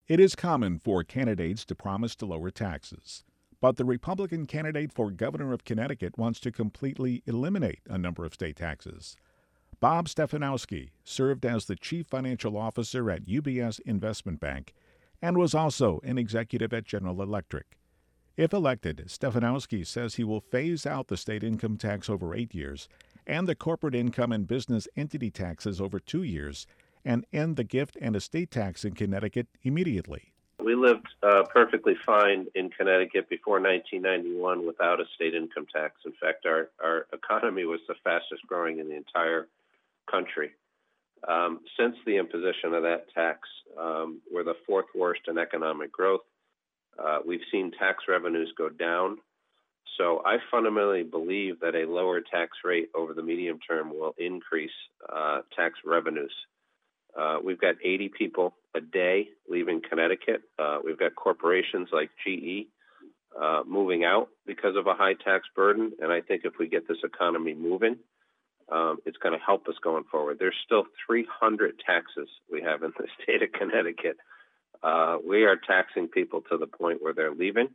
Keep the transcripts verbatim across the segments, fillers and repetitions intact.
It is common for candidates to promise to lower taxes, but the Republican candidate for governor of Connecticut wants to completely eliminate a number of state taxes. Bob Stefanowski served as the chief financial officer at U B S Investment Bank and was also an executive at General Electric. If elected, Stefanowski says he will phase out the state income tax over eight years and the corporate income and business entity taxes over two years and end the gift and estate tax in Connecticut immediately. We lived uh, perfectly fine in Connecticut before nineteen ninety-one without a state income tax. In fact, our, our economy was the fastest growing in the entire country. Um, since the imposition of that tax, um, we're the fourth worst in economic growth. Uh, we've seen tax revenues go down. So I fundamentally believe that a lower tax rate over the medium term will increase uh, tax revenues. Uh, we've got eighty people a day leaving Connecticut. Uh, we've got corporations like G E uh, moving out because of a high tax burden. And I think if we get this economy moving, um, it's going to help us going forward. There's still three hundred taxes we have in the state of Connecticut. Uh, we are taxing people to the point where they're leaving.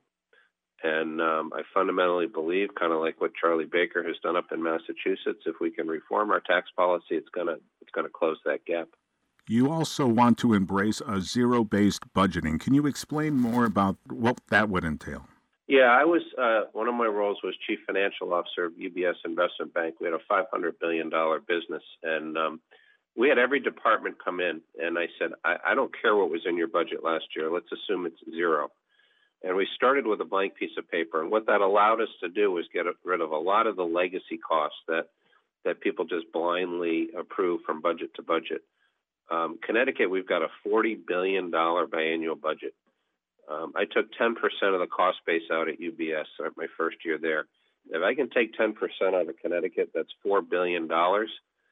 And um, I fundamentally believe, kind of like what Charlie Baker has done up in Massachusetts, if we can reform our tax policy, it's going to it's going to close that gap. You also want to embrace a zero-based budgeting. Can you explain more about what that would entail? Yeah, I was, uh, one of my roles was Chief Financial Officer of U B S Investment Bank. We had a five hundred billion dollars business, and um, we had every department come in, and I said, I, I don't care what was in your budget last year. Let's assume it's zero. And we started with a blank piece of paper, and what that allowed us to do was get rid of a lot of the legacy costs that, that people just blindly approve from budget to budget. Um, Connecticut, we've got a forty billion dollars biannual budget. Um, I took ten percent of the cost base out at U B S at my first year there. If I can take ten percent out of Connecticut, that's four billion dollars.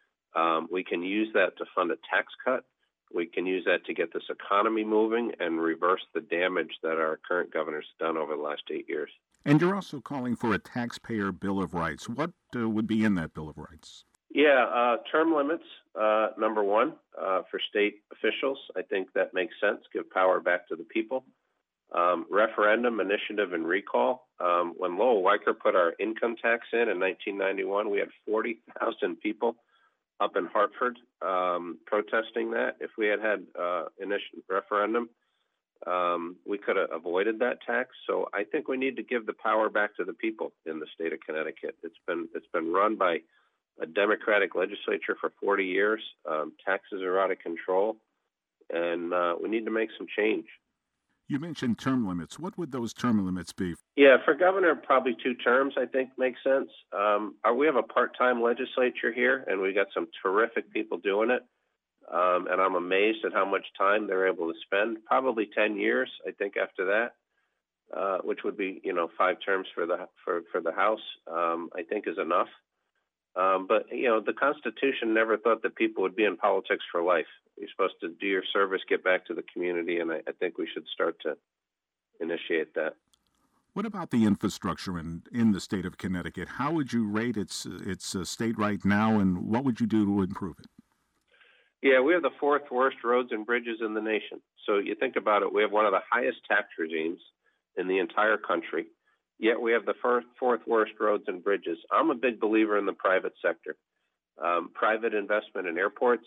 Um, we can use that to fund a tax cut. We can use that to get this economy moving and reverse the damage that our current governor's done over the last eight years. And you're also calling for a taxpayer Bill of Rights. What uh, would be in that Bill of Rights? Yeah, uh, term limits, uh, number one, uh, for state officials. I think that makes sense. Give power back to the people. Um, referendum, initiative, and recall. Um, when Lowell Weicker put our income tax in in nineteen ninety-one, we had forty thousand people up in Hartford um, protesting that. If we had had uh, initiative referendum, um, we could have avoided that tax. So I think we need to give the power back to the people in the state of Connecticut. It's been it's been run by a Democratic legislature for forty years. Um, taxes are out of control, and uh, we need to make some change. You mentioned term limits. What would those term limits be? Yeah, for governor, probably two terms, I think, makes sense. Um, uh, we have a part-time legislature here, and we got some terrific people doing it. Um, and I'm amazed at how much time they're able to spend. Probably ten years, I think, after that, uh, which would be, you know, five terms for the for, for the House, um, I think is enough. Um, but, you know, the Constitution never thought that people would be in politics for life. You're supposed to do your service, get back to the community, and I, I think we should start to initiate that. What about the infrastructure in, in the state of Connecticut? How would you rate its, its uh, state right now, and what would you do to improve it? Yeah, we have the fourth worst roads and bridges in the nation. So you think about it, we have one of the highest tax regimes in the entire country. Yet we have the first, fourth worst roads and bridges. I'm a big believer in the private sector. Um, private investment in airports,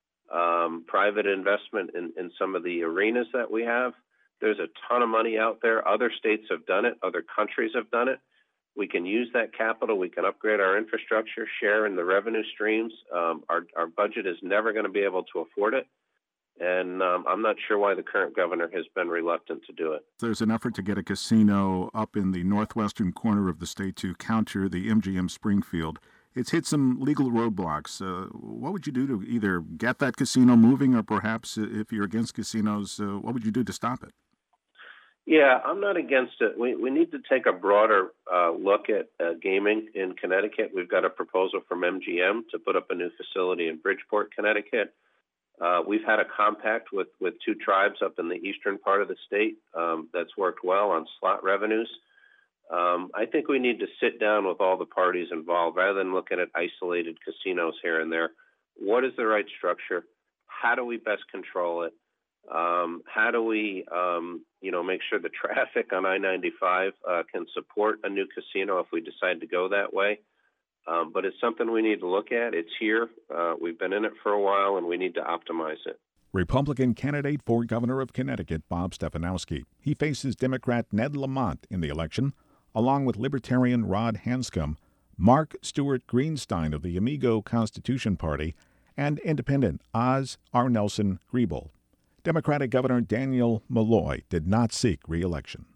um, private investment in, in some of the arenas that we have. There's a ton of money out there. Other states have done it. Other countries have done it. We can use that capital. We can upgrade our infrastructure, share in the revenue streams. Um, our, our budget is never going to be able to afford it. And um, I'm not sure why the current governor has been reluctant to do it. There's an effort to get a casino up in the northwestern corner of the state to counter the M G M Springfield. It's hit some legal roadblocks. Uh, what would you do to either get that casino moving, or perhaps if you're against casinos, uh, what would you do to stop it? Yeah, I'm not against it. We we need to take a broader uh, look at uh, gaming in Connecticut. We've got a proposal from M G M to put up a new facility in Bridgeport, Connecticut. Uh, we've had a compact with, with two tribes up in the eastern part of the state um, that's worked well on slot revenues. Um, I think we need to sit down with all the parties involved rather than looking at isolated casinos here and there. What is the right structure? How do we best control it? Um, how do we, um, you know, make sure the traffic on I ninety-five uh, can support a new casino if we decide to go that way? Um, but it's something we need to look at. It's here. Uh, we've been in it for a while, and we need to optimize it. Republican candidate for governor of Connecticut, Bob Stefanowski. He faces Democrat Ned Lamont in the election, along with Libertarian Rod Hanscom, Mark Stewart Greenstein of the Amigo Constitution Party, and Independent Oz R. Nelson Griebel. Democratic Governor Daniel Malloy did not seek re-election.